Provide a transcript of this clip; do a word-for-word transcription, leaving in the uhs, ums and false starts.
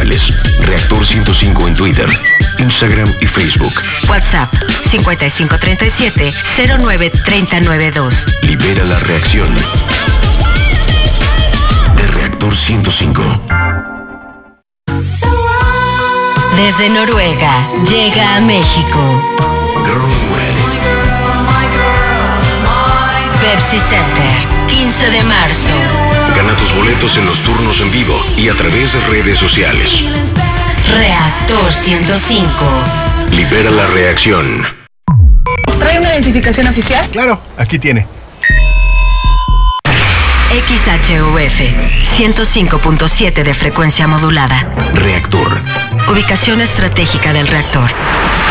sociales. Reactor ciento cinco en Twitter, Instagram y Facebook. WhatsApp cincuenta y cinco treinta y siete cero nueve treinta noventa y dos. Libera la reacción. De Reactor ciento cinco. Desde Noruega llega a México Pepsi Center, quince de marzo. Gana tus boletos en los turnos en vivo y a través de redes sociales. Reactor ciento cinco. Libera la reacción. ¿Trae una identificación oficial? Claro, aquí tiene. X H U F ciento cinco punto siete de frecuencia modulada. Reactor. Ubicación estratégica del reactor.